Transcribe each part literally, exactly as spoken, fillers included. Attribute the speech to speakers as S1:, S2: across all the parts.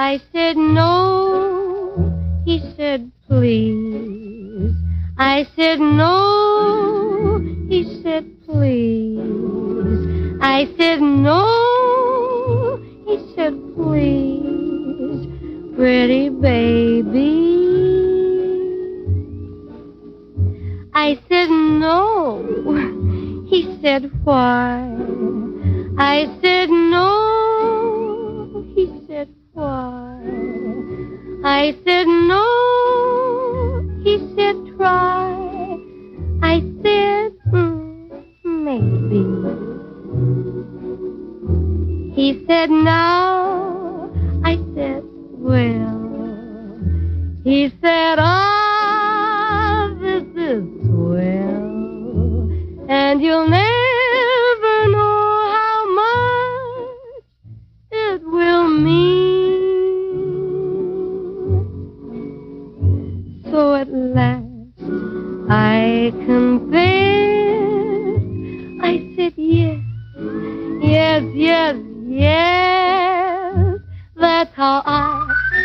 S1: I said no. He said please. I said no. He said please. I said no. He said please. Pretty baby. I said no. He said why? I said no. He said why? I said no. He said try. I said mm, maybe. He said now. I said well. He said ah, this is swell. And you'll never know how much it will mean. So at last I confessed. I said yes, yes, yes, yes. That's how I...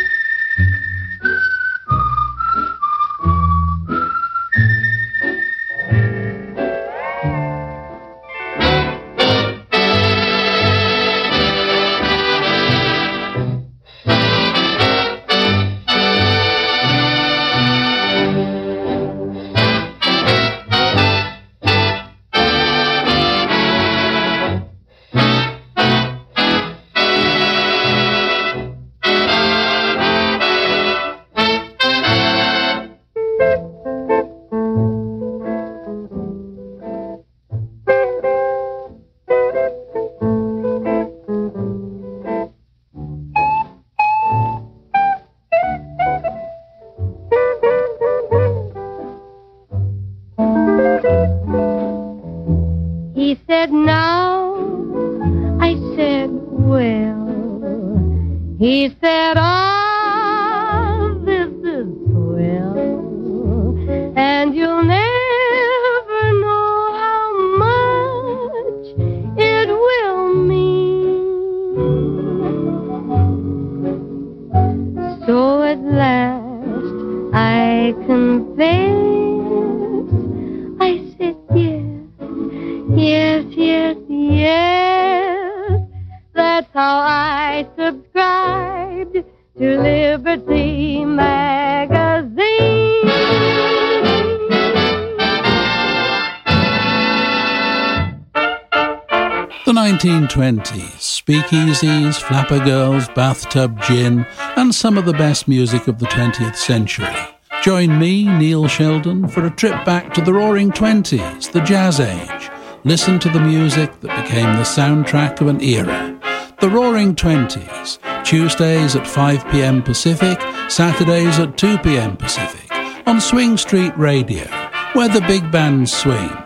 S1: He said now. I said well. He said ah, this is swell. And you'll never know how much it will mean. So at last I confess. I said yes. Yes, yes, yes. That's how I subscribed to Liberty Magazine.
S2: The nineteen twenties, speakeasies, flapper girls, bathtub gin, and some of the best music of the twentieth century. Join me, Neil Sheldon, for a trip back to the Roaring Twenties, the Jazz Age. Listen to the music that became the soundtrack of an era. The Roaring Twenties, Tuesdays at five p.m. Pacific, Saturdays at two p.m. Pacific, on Swing Street Radio, where the big bands swing.